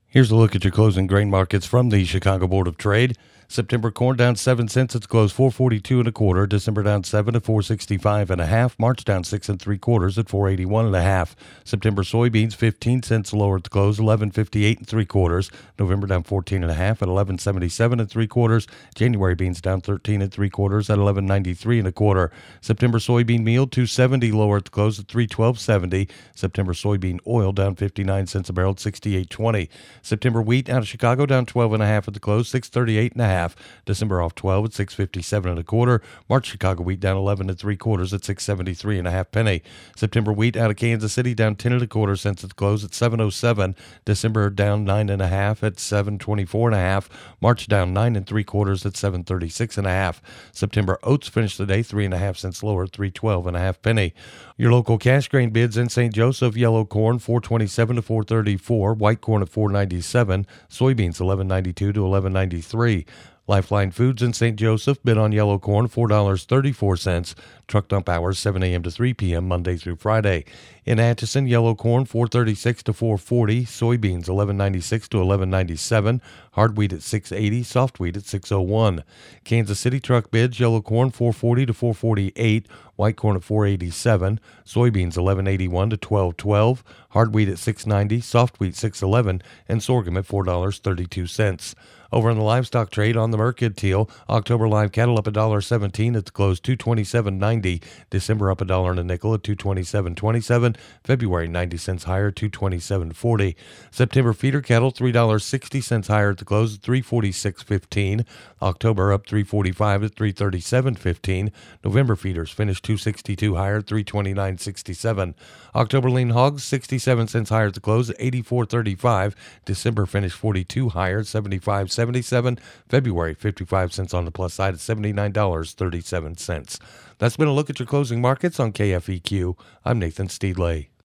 Here's a look at your closing grain markets from the Chicago Board of Trade. September corn down 7 cents. It's closed 442 and a quarter. December down 7 at 465 and a half. March down 6 and 3/4 at 481 and a half. September soybeans 15 cents lower at the close, 1158 and 3/4. November down 14 and a half at 1177 and 3/4. January beans down 13 and 3/4 at 1193 and a quarter. September soybean meal 270 lower at the close at 312.70. September soybean oil down 59 cents a barrel at 68.20. September wheat out of Chicago down 12 and a half at the close, 638 and a half. December off 12 at 657 and a quarter. March Chicago wheat down 11 and 3/4 at 673 and a half penny. September wheat out of Kansas City down 10 and a quarter cents at the close at 707. December down 9 and a half at 724 and a half. March down 9 and 3/4 at 736 and a half. September oats finished the day 3.5 cents lower at 312 and a half penny. Your local cash grain bids in St. Joseph: yellow corn 427 to 434, white corn at 497, soybeans 1192 to 1193. Lifeline Foods in St. Joseph bid on yellow corn $4.34. Truck dump hours 7 a.m. to 3 p.m. Monday through Friday. In Atchison, yellow corn $4.36 to $4.40, soybeans $11.96 to $11.97, hard wheat at $6.80, soft wheat at $6.01. Kansas City truck bids: yellow corn $4.40 to $4.48, white corn at $4.87, soybeans $11.81 to $12.12, hard wheat at $6.90, soft wheat $6.11, and sorghum at $4.32. Over in the livestock trade on the Mercantile, October live cattle up $1.17 at the close, $227.90. December up $1 and a nickel at $227.27. February 90 cents higher, $227.40. September feeder cattle $3.60 higher at the close at $346.15. October up $3.45 at $337.15. November feeders finished $2.62 higher, $329.67. October lean hogs 67 cents higher at the close at $84.35. December finished 42 higher at $75.77. February 55 cents on the plus side at $79.37. That's been a look at your closing markets on KFEQ. I'm Nathan Steedley.